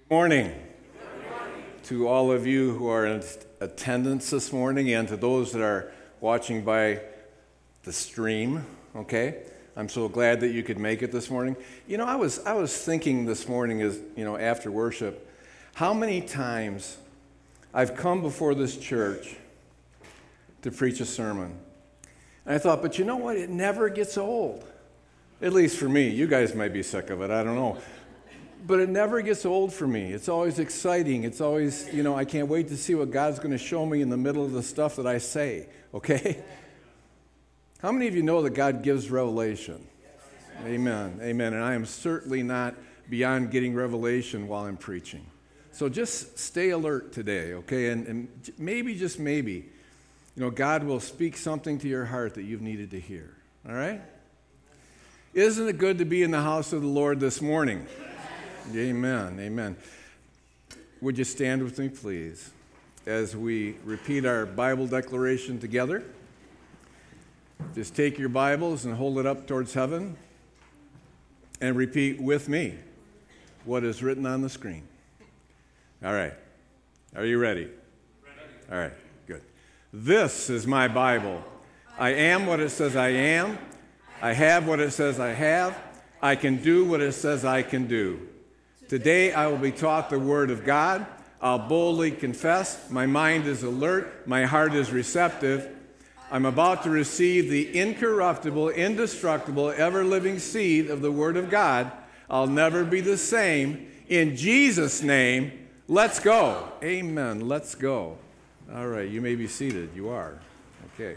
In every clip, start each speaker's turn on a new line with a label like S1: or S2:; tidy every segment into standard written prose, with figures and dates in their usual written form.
S1: Morning to all of you who are in attendance this morning and to those that are watching by the stream, okay? I'm so glad that you could make it this morning. You know, I was thinking this morning after worship, how many times I've come before this church to preach a sermon. And I thought, but you know what? It never gets old. At least for me. You guys might be sick of it, I don't know. But it never gets old for me. It's always exciting. It's always, I can't wait to see what God's going to show me in the middle of the stuff that I say, okay? How many of you know that God gives revelation? Amen, amen. And I am certainly not beyond getting revelation while I'm preaching. So just stay alert today, okay? And maybe, just maybe, God will speak something to your heart that you've needed to hear, all right? Isn't it good to be in the house of the Lord this morning? Amen, amen. Would you stand with me, please, as we repeat our Bible declaration together? Just take your Bibles and hold it up towards heaven and repeat with me what is written on the screen. All right. Are you ready? All right, good. This is my Bible. I am what it says I am. I have what it says I have. I can do what it says I can do. Today I will be taught the Word of God. I'll boldly confess. My mind is alert. My heart is receptive. I'm about to receive the incorruptible, indestructible, ever-living seed of the Word of God. I'll never be the same. In Jesus' name, let's go. Amen. Let's go. All right, you may be seated. You are. Okay.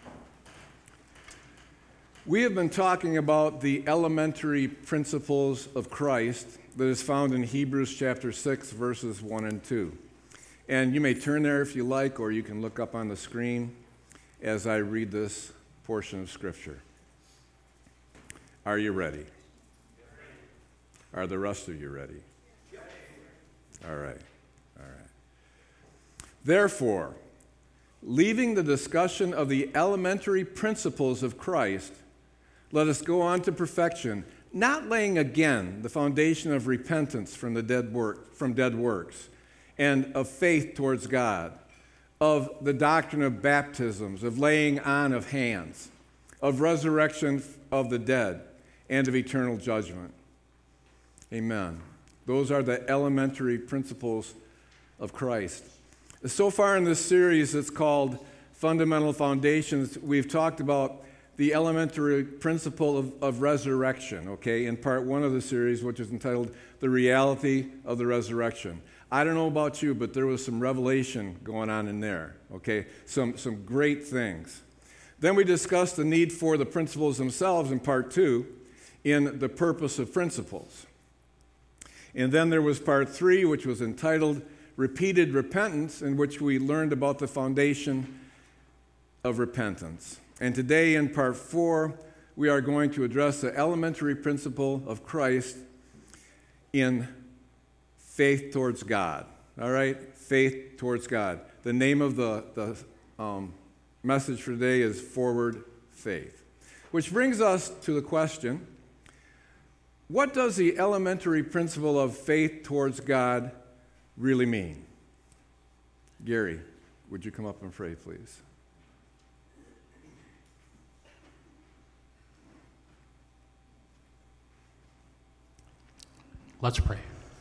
S1: We have been talking about the elementary principles of Christ that is found in Hebrews chapter 6, verses 1 and 2. And you may turn there if you like, or you can look up on the screen as I read this portion of Scripture. Are you ready? Are the rest of you ready? All right. All right. Therefore, leaving the discussion of the elementary principles of Christ, let us go on to perfection, not laying again the foundation of repentance from dead works, and of faith towards God, of the doctrine of baptisms, of laying on of hands, of resurrection of the dead, and of eternal judgment. Amen. Those are the elementary principles of Christ. So far in this series, it's called Fundamental Foundations. We've talked about the elementary principle of resurrection, okay, in part one of the series, which is entitled The Reality of the Resurrection. I don't know about you, but there was some revelation going on in there, okay, some great things. Then we discussed the need for the principles themselves in part two, in the purpose of principles. And then there was part three, which was entitled Repeated Repentance, in which we learned about the foundation of repentance. And today in part 4, we are going to address the elementary principle of Christ in faith towards God. All right? Faith towards God. The name of the message for today is Forward Faith. Which brings us to the question, what does the elementary principle of faith towards God really mean? Gary, would you come up and pray, please?
S2: Let's pray.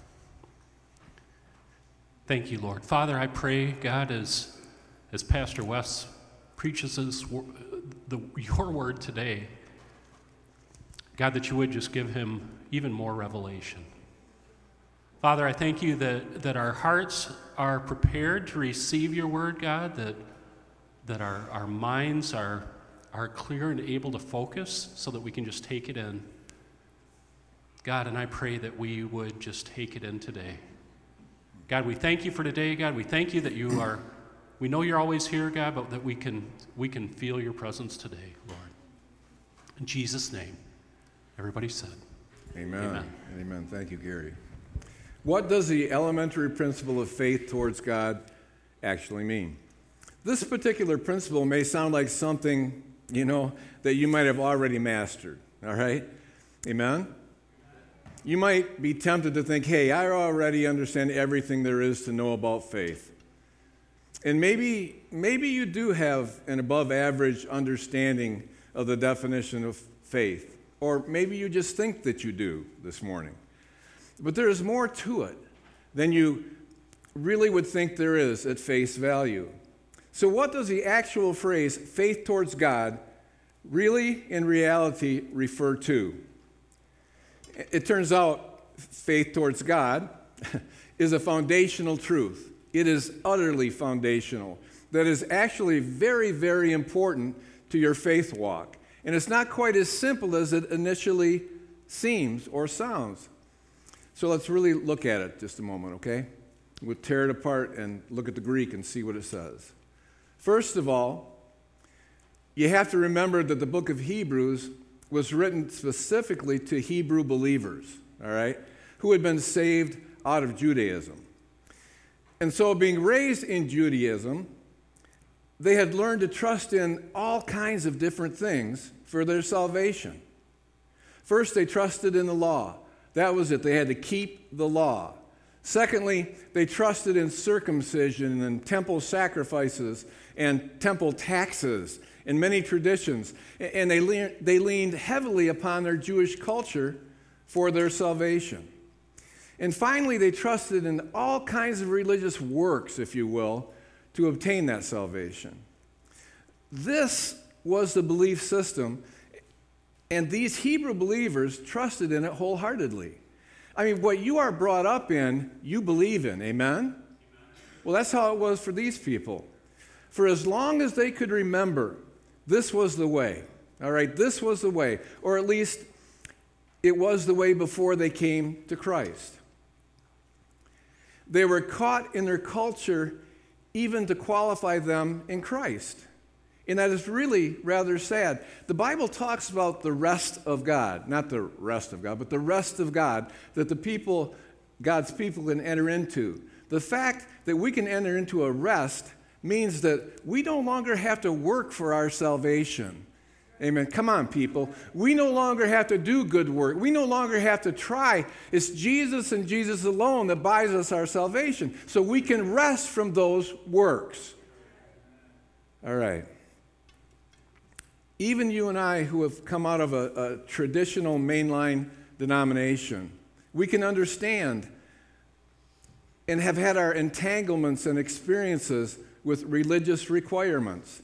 S2: Thank you, Lord. Father, I pray, God, as Pastor Wes preaches your word today, God, that you would just give him even more revelation. Father, I thank you that our hearts are prepared to receive your word, God, that our minds are clear and able to focus so that we can just take it in. God, and I pray that we would just take it in today. God, we thank you for today, God. We thank you that we know you're always here, God, but that we can feel your presence today, Lord. In Jesus' name, everybody said.
S1: Amen. Amen. Amen. Thank you, Gary. What does the elementary principle of faith towards God actually mean? This particular principle may sound like something, that you might have already mastered, all right? Amen? you might be tempted to think, hey, I already understand everything there is to know about faith. And maybe you do have an above average understanding of the definition of faith. Or maybe you just think that you do this morning. But there is more to it than you really would think there is at face value. So what does the actual phrase faith towards God really, in reality, refer to? It turns out faith towards God is a foundational truth. It is utterly foundational. That is actually very, very important to your faith walk. And it's not quite as simple as it initially seems or sounds. So let's really look at it just a moment, okay? We'll tear it apart and look at the Greek and see what it says. First of all, you have to remember that the book of Hebrews was written specifically to Hebrew believers, all right, who had been saved out of Judaism. And so being raised in Judaism, they had learned to trust in all kinds of different things for their salvation. First, they trusted in the law. That was it. They had to keep the law. Secondly, they trusted in circumcision and temple sacrifices and temple taxes and many traditions. And they leaned heavily upon their Jewish culture for their salvation. And finally, they trusted in all kinds of religious works, if you will, to obtain that salvation. This was the belief system, and these Hebrew believers trusted in it wholeheartedly. I mean, what you are brought up in, you believe in. Amen? Well, that's how it was for these people. For as long as they could remember, this was the way. All right, this was the way. Or at least it was the way before they came to Christ. They were caught in their culture even to qualify them in Christ. And that is really rather sad. The Bible talks about the rest of God, not the rest of God, but the rest of God that God's people can enter into. The fact that we can enter into a rest means that we no longer have to work for our salvation. Amen. Come on, people. We no longer have to do good work. We no longer have to try. It's Jesus and Jesus alone that buys us our salvation. So we can rest from those works. All right. Even you and I who have come out of a traditional mainline denomination, we can understand and have had our entanglements and experiences with religious requirements.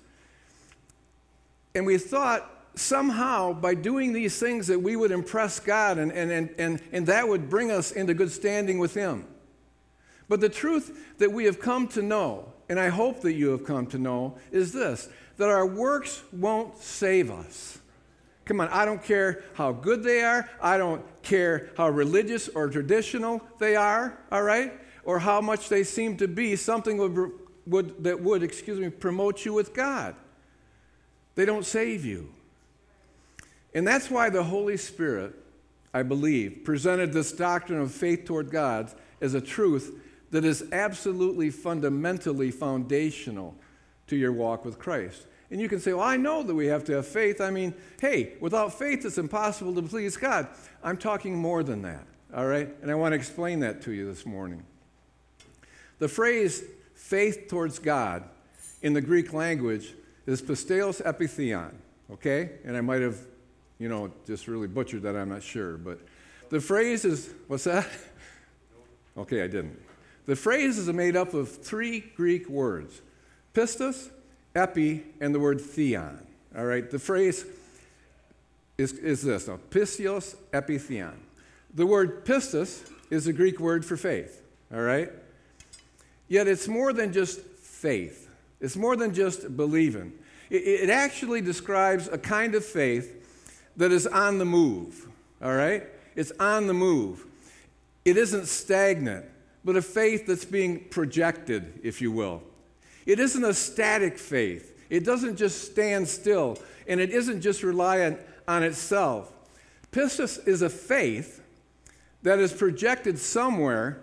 S1: And we thought somehow by doing these things that we would impress God and that would bring us into good standing with Him. But the truth that we have come to know, and I hope that you have come to know, is this, that our works won't save us. Come on, I don't care how good they are. I don't care how religious or traditional they are, all right? Or how much they seem to be something that would promote you with God. They don't save you. And that's why the Holy Spirit, I believe, presented this doctrine of faith toward God as a truth that is absolutely fundamentally foundational to your walk with Christ. And you can say, well, I know that we have to have faith. I mean, hey, without faith, it's impossible to please God. I'm talking more than that, all right? And I want to explain that to you this morning. The phrase faith towards God in the Greek language is pisteos epitheon, okay? And I might have, just really butchered that, I'm not sure. But the phrase is, what's that? Okay, I didn't. The phrase is made up of three Greek words, pistos, epi, and the word theon, all right? The phrase is this, now, pisteos epitheon. The word pistos is a Greek word for faith, all right? Yet it's more than just faith. It's more than just believing. It actually describes a kind of faith that is on the move, all right? It's on the move. It isn't stagnant, but a faith that's being projected, if you will. It isn't a static faith. It doesn't just stand still, and it isn't just reliant on itself. Pistis is a faith that is projected somewhere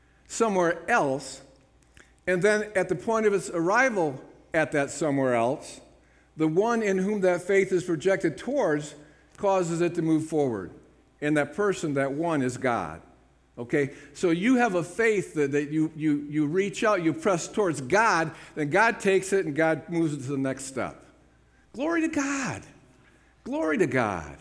S1: else, and then at the point of its arrival at that somewhere else, the one in whom that faith is projected towards causes it to move forward. and that person, that one, is God. Okay? So you have a faith that you reach out, you press towards God, then God takes it and God moves it to the next step. Glory to God. Glory to God.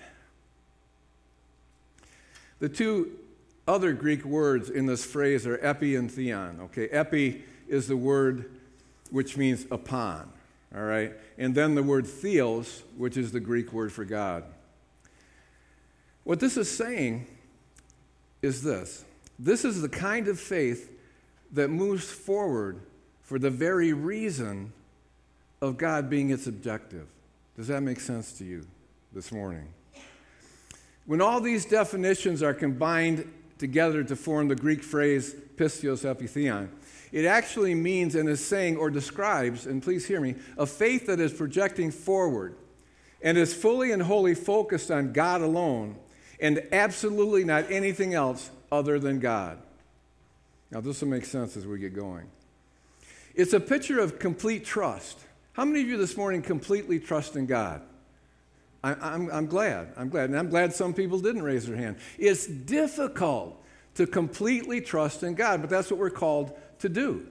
S1: The two other Greek words in this phrase are epi and theon. Okay? Epi is the word which means upon. All right? And then the word theos, which is the Greek word for God. What this is saying is this. This is the kind of faith that moves forward for the very reason of God being its objective. Does that make sense to you this morning? When all these definitions are combined together to form the Greek phrase pistios epitheon, it actually means and is saying or describes, and please hear me, a faith that is projecting forward and is fully and wholly focused on God alone and absolutely not anything else other than God. Now, this will make sense as we get going. It's a picture of complete trust. How many of you this morning completely trust in God? I'm glad. And I'm glad some people didn't raise their hand. It's difficult to completely trust in God, but that's what we're called to do.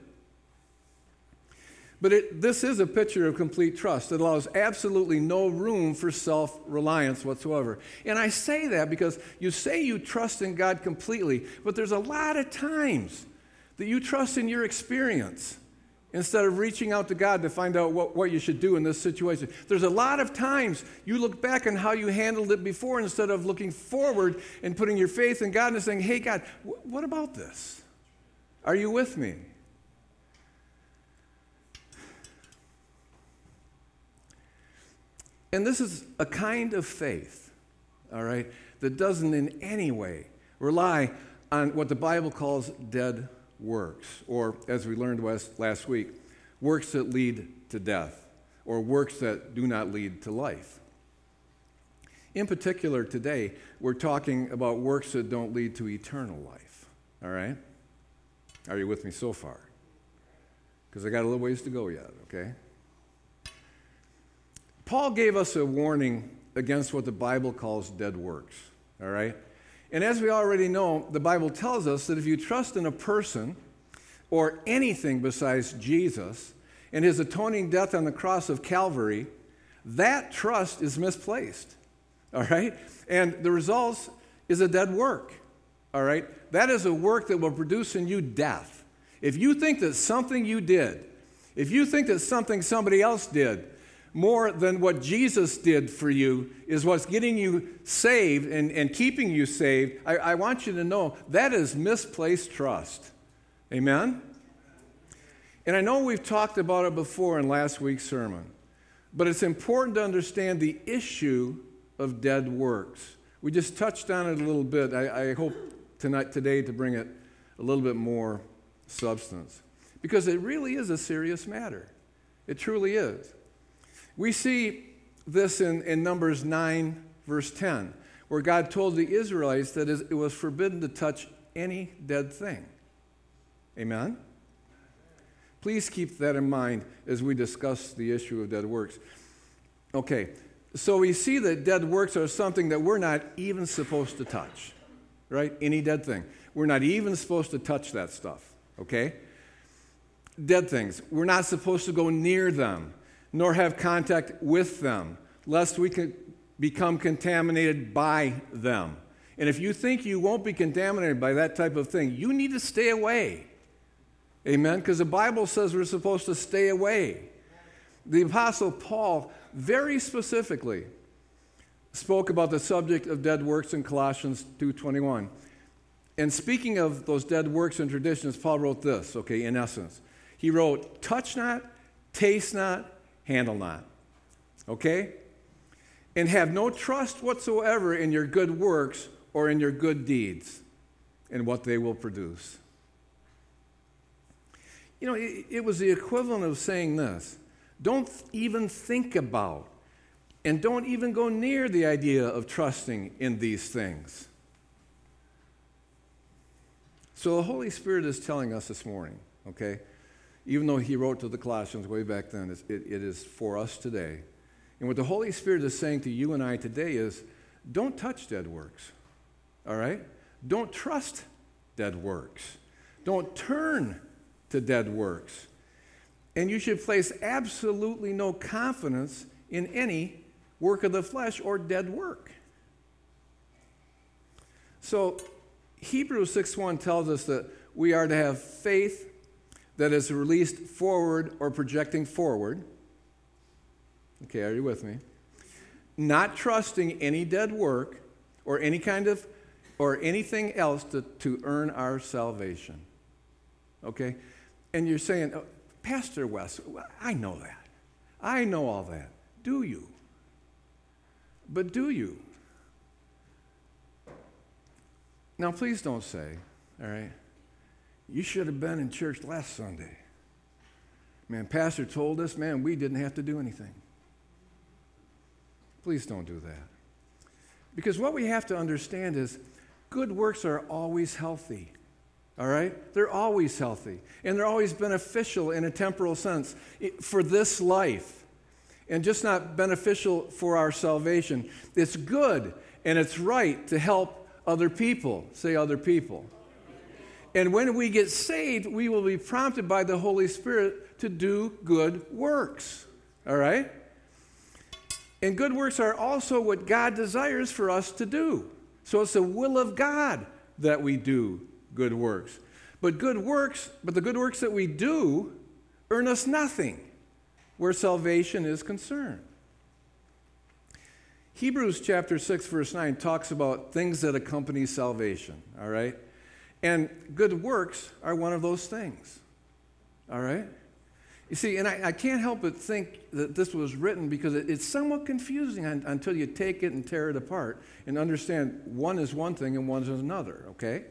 S1: But this is a picture of complete trust. It allows absolutely no room for self-reliance whatsoever. And I say that because you say you trust in God completely, but there's a lot of times that you trust in your experience instead of reaching out to God to find out what you should do in this situation. There's a lot of times you look back on how you handled it before instead of looking forward and putting your faith in God and saying, hey, God, what about this? Are you with me? And this is a kind of faith, all right, that doesn't in any way rely on what the Bible calls dead works, or as we learned last week, works that lead to death, or works that do not lead to life. In particular, today, we're talking about works that don't lead to eternal life, all right? Are you with me so far? Because I got a little ways to go yet, okay? Paul gave us a warning against what the Bible calls dead works, all right? And as we already know, the Bible tells us that if you trust in a person or anything besides Jesus and his atoning death on the cross of Calvary, that trust is misplaced, all right? And the result is a dead work, all right? That is a work that will produce in you death. If you think that something you did, if you think that something somebody else did, more than what Jesus did for you is what's getting you saved and keeping you saved, I want you to know that is misplaced trust. Amen? And I know we've talked about it before in last week's sermon, but it's important to understand the issue of dead works. We just touched on it a little bit. I hope today to bring it a little bit more substance, because it really is a serious matter. It truly is. We see this in Numbers 9, verse 10, where God told the Israelites that it was forbidden to touch any dead thing. Amen? Please keep that in mind as we discuss the issue of dead works. Okay, so we see that dead works are something that we're not even supposed to touch, right? Any dead thing. We're not even supposed to touch that stuff, okay? Dead things. We're not supposed to go near them, nor have contact with them, lest we can become contaminated by them. And if you think you won't be contaminated by that type of thing, you need to stay away. Amen? Because the Bible says we're supposed to stay away. The Apostle Paul very specifically spoke about the subject of dead works in Colossians 2:21. And speaking of those dead works and traditions, Paul wrote this, okay, in essence. He wrote, touch not, taste not, handle not. Okay? And have no trust whatsoever in your good works or in your good deeds and what they will produce. You know, it was the equivalent of saying this. Don't even think about and don't even go near the idea of trusting in these things. So the Holy Spirit is telling us this morning, okay? Even though he wrote to the Colossians way back then, it is for us today. And what the Holy Spirit is saying to you and I today is, don't touch dead works. all right? Don't trust dead works. Don't turn to dead works. And you should place absolutely no confidence in any work of the flesh or dead work. So Hebrews 6:1 tells us that we are to have faith that is released forward or projecting forward. Okay, are you with me? Not trusting any dead work or any kind of or anything else to earn our salvation. Okay? And you're saying, oh, Pastor Wes, I know that. I know all that. Do you? But do you? Now, please don't say, all right, you should have been in church last Sunday. Man, Pastor told us, man, we didn't have to do anything. Please don't do that. Because what we have to understand is good works are always healthy. All right? They're always healthy. And they're always beneficial in a temporal sense for this life. And just not beneficial for our salvation. It's good and it's right to help other people. Say other people. And when we get saved, we will be prompted by the Holy Spirit to do good works. All right? And good works are also what God desires for us to do. So it's the will of God that we do good works. But the good works that we do earn us nothing where salvation is concerned. Hebrews chapter 6, verse 9 talks about things that accompany salvation, all right? And good works are one of those things, all right? You see, and I can't help but think that this was written because it's somewhat confusing until you take it and tear it apart and understand one is one thing and one is another, okay?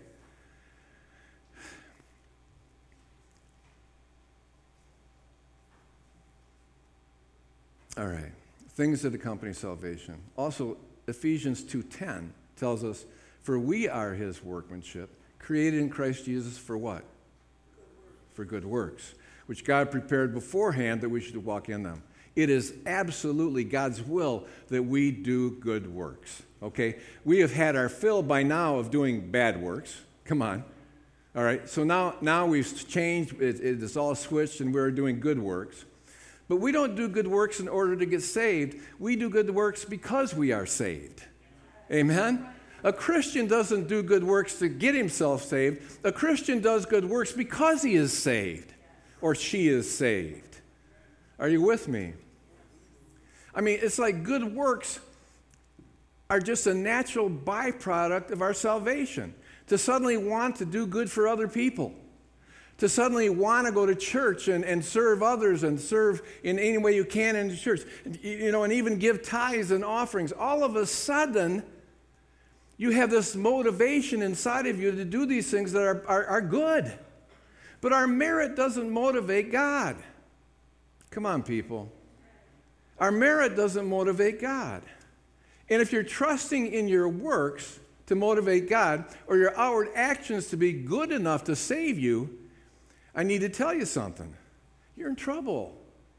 S1: All right, things that accompany salvation. Also, Ephesians 2:10 tells us, for we are his workmanship, created in Christ Jesus for what? For good works, which God prepared beforehand that we should walk in them. It is absolutely God's will that we do good works, okay? We have had our fill by now of doing bad works. Come on. All right, so now we've changed. It's all switched and we're doing good works. But we don't do good works in order to get saved. We do good works because we are saved. Amen? A Christian doesn't do good works to get himself saved. A Christian does good works because he is saved or she is saved. Are you with me? I mean, it's like good works are just a natural byproduct of our salvation. To suddenly want to do good for other people. To suddenly want to go to church and serve others and serve in any way you can in the church. You know, and even give tithes and offerings. All of a sudden, you have this motivation inside of you to do these things that are good. But our merit doesn't motivate God. Come on, people. Our merit doesn't motivate God. And if you're trusting in your works to motivate God or your outward actions to be good enough to save you, I need to tell you something. You're in trouble.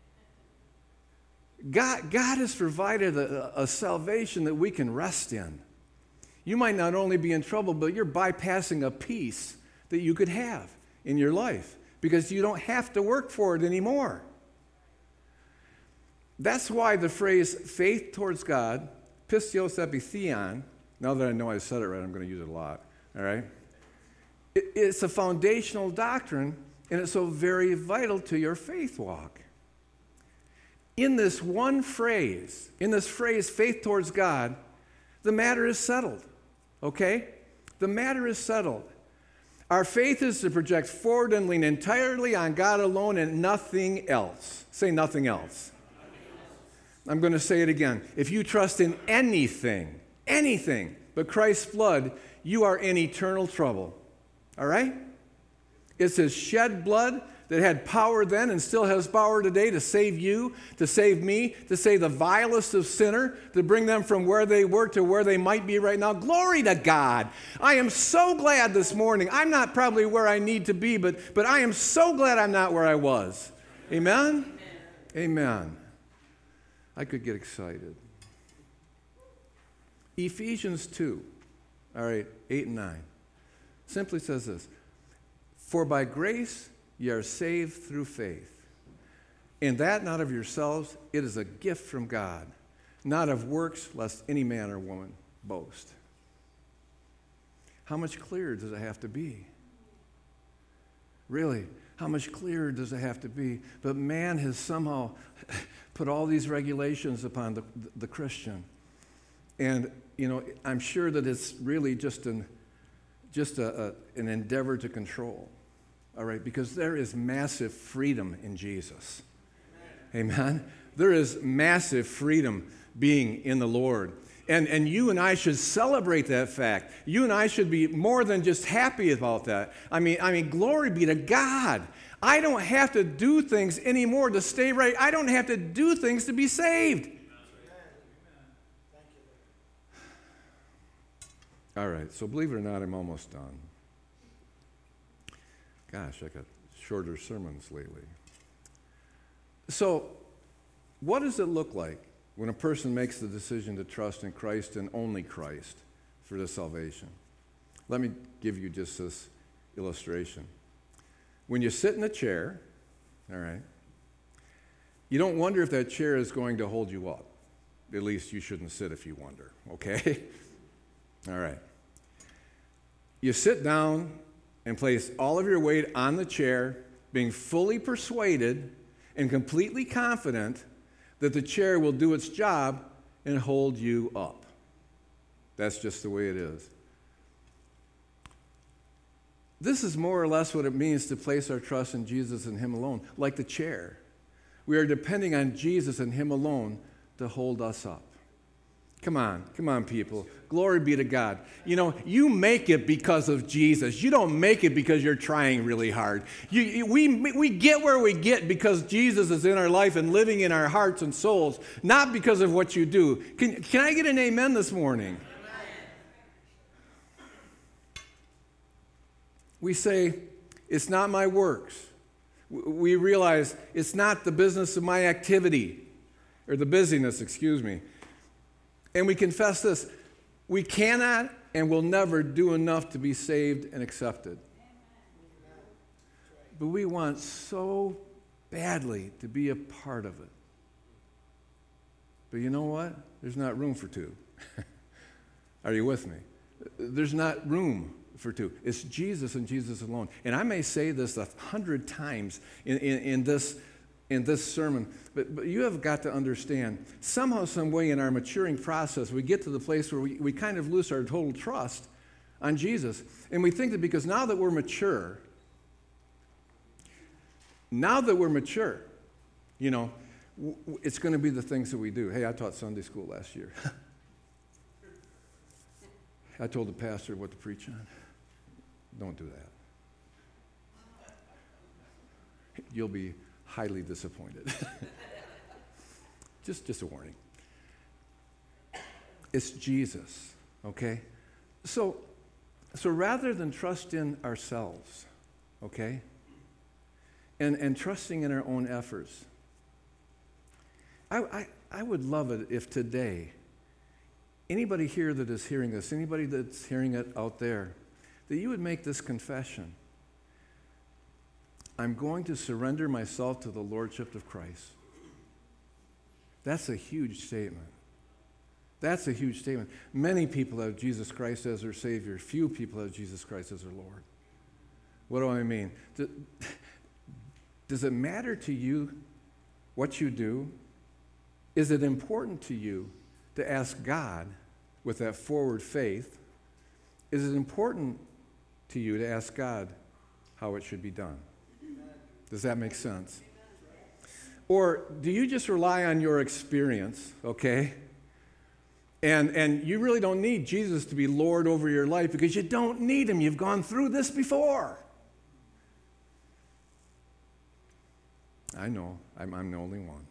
S1: God has provided a salvation that we can rest in. You might not only be in trouble, but you're bypassing a peace that you could have in your life because you don't have to work for it anymore. That's why the phrase faith towards God, pistios epitheon, now that I know I said it right, I'm going to use it a lot, all right? It's a foundational doctrine, and it's so very vital to your faith walk. In this phrase, faith towards God, the matter is settled, okay? The matter is settled. Our faith is to project forward and lean entirely on God alone and nothing else. Say nothing else. I'm going to say it again. If you trust in anything but Christ's blood, you are in eternal trouble. All right? It's his shed blood that had power then and still has power today to save you, to save me, to save the vilest of sinner, to bring them from where they were to where they might be right now. Glory to God. I am so glad this morning. I'm not probably where I need to be, but I am so glad I'm not where I was. Amen? Amen. I could get excited. Ephesians 2. All right, 8 and 9. Simply says this: For by grace ye are saved through faith, and that not of yourselves, it is a gift from God, not of works, lest any man or woman boast. How much clearer does it have to be? Really, how much clearer does it have to be? But man has somehow put all these regulations upon the Christian. And, I'm sure that it's really just an endeavor to control. All right, because there is massive freedom in Jesus. Amen. There is massive freedom being in the Lord. And you and I should celebrate that fact. You and I should be more than just happy about that. I mean, glory be to God. I don't have to do things anymore to stay right. I don't have to do things to be saved. All right, so believe it or not, I'm almost done. Gosh, I got shorter sermons lately. So, what does it look like when a person makes the decision to trust in Christ and only Christ for their salvation? Let me give you just this illustration. When you sit in a chair, all right, you don't wonder if that chair is going to hold you up. At least you shouldn't sit if you wonder, okay? All right. You sit down and place all of your weight on the chair, being fully persuaded and completely confident that the chair will do its job and hold you up. That's just the way it is. This is more or less what it means to place our trust in Jesus and Him alone, like the chair. We are depending on Jesus and Him alone to hold us up. Come on, people. Glory be to God. You make it because of Jesus. You don't make it because you're trying really hard. We get where we get because Jesus is in our life and living in our hearts and souls, not because of what you do. Can I get an amen this morning? We say, it's not my works. We realize it's not the business of my activity, or the busyness, excuse me. And we confess this: we cannot and will never do enough to be saved and accepted. But we want so badly to be a part of it. But you know what? There's not room for two. Are you with me? There's not room for two. It's Jesus and Jesus alone. And I may say this 100 times in this sermon, but you have got to understand, somehow, some way in our maturing process, we get to the place where we kind of lose our total trust on Jesus. And we think that because now that we're mature, it's going to be the things that we do. Hey, I taught Sunday school last year. I told the pastor what to preach on. Don't do that. You'll be highly disappointed. Just a warning. It's Jesus, okay? So rather than trust in ourselves, okay, and trusting in our own efforts, I would love it if today, anybody here that is hearing this, anybody that's hearing it out there, that you would make this confession. I'm going to surrender myself to the Lordship of Christ. That's a huge statement. That's a huge statement. Many people have Jesus Christ as their Savior. Few people have Jesus Christ as their Lord. What do I mean? Does it matter to you what you do? Is it important to you to ask God with that forward faith? Is it important to you to ask God how it should be done? Does that make sense? Or do you just rely on your experience, okay? And you really don't need Jesus to be Lord over your life because you don't need Him. You've gone through this before. I know. I'm the only one.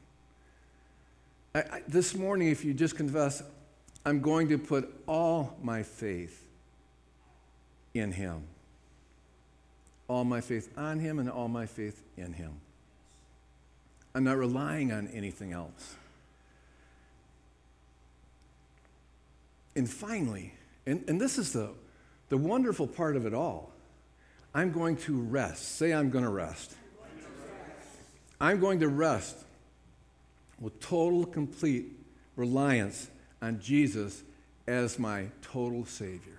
S1: This morning, if you just confess, I'm going to put all my faith in Him. All my faith on Him and all my faith in Him. I'm not relying on anything else. And finally, And this is the wonderful part of it all. I'm going to rest. Say, I'm going to rest. I'm going to rest with total, complete reliance on Jesus as my total Savior.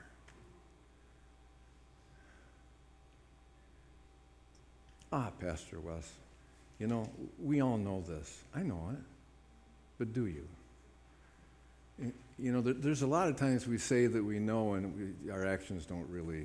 S1: Pastor Wes, we all know this. I know it, but do you? There's a lot of times we say that we know and our actions don't really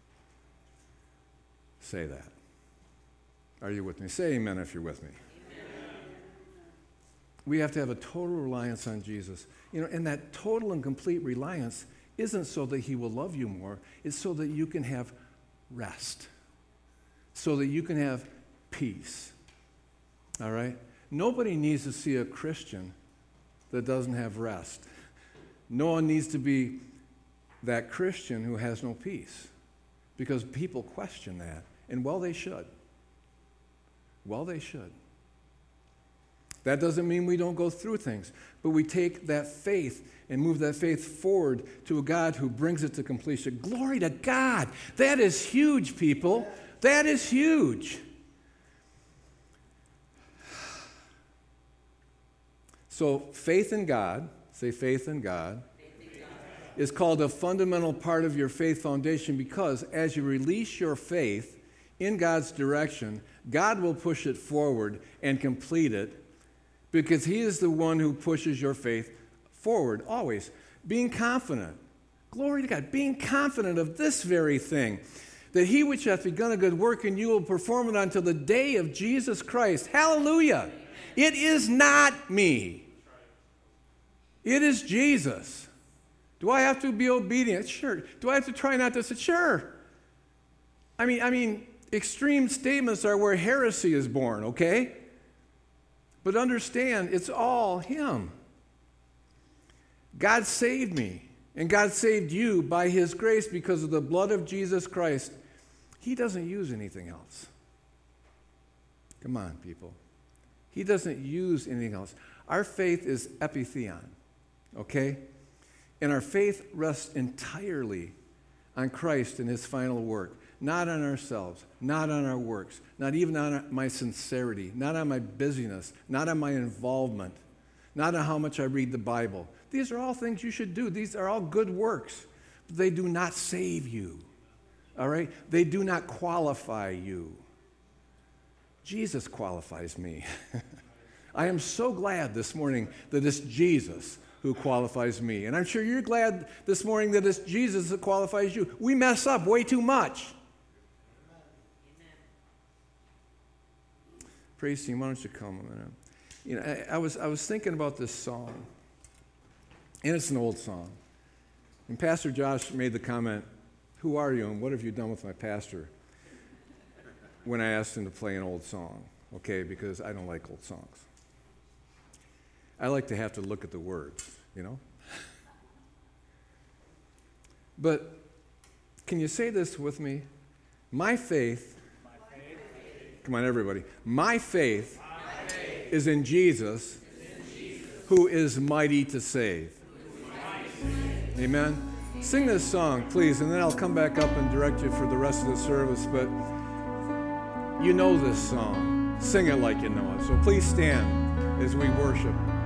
S1: say that. Are you with me? Say amen if you're with me. Amen. We have to have a total reliance on Jesus. And that total and complete reliance isn't so that he will love you more. It's so that you can have rest, so that you can have peace. All right? Nobody needs to see a Christian that doesn't have rest. No one needs to be that Christian who has no peace, because people question that. And well, they should. Well, they should. That doesn't mean we don't go through things, but we take that faith and move that faith forward to a God who brings it to completion. Glory to God. That is huge, people. That is huge. So faith in God, say faith in God, is called a fundamental part of your faith foundation, because as you release your faith in God's direction, God will push it forward and complete it, because he is the one who pushes your faith forward always. Being confident, glory to God, being confident of this very thing, that he which hath begun a good work in you will perform it until the day of Jesus Christ. Hallelujah. It is not me. It is Jesus. Do I have to be obedient? Sure. Do I have to try not to sin? Sure. I mean, extreme statements are where heresy is born, okay? But understand, it's all him. God saved me, and God saved you by his grace because of the blood of Jesus Christ. He doesn't use anything else. Come on, people. He doesn't use anything else. Our faith is epitheon, okay? And our faith rests entirely on Christ and his final work, not on ourselves, not on our works, not even on my sincerity, not on my busyness, not on my involvement, not on how much I read the Bible. These are all things you should do. These are all good works. But they do not save you, all right? They do not qualify you. Jesus qualifies me. I am so glad this morning that it's Jesus who qualifies me. And I'm sure you're glad this morning that it's Jesus that qualifies you. We mess up way too much. Amen. Praise team, why don't you come a minute? I was thinking about this song, and it's an old song. And Pastor Josh made the comment, "Who are you and what have you done with my pastor?" when I asked him to play an old song, okay, because I don't like old songs. I like to have to look at the words, But can you say this with me? My faith, come on, everybody. My faith is in Jesus, who is mighty to save. Amen? Sing this song, please, and then I'll come back up and direct you for the rest of the service. But you know this song. Sing it like you know it. So please stand as we worship.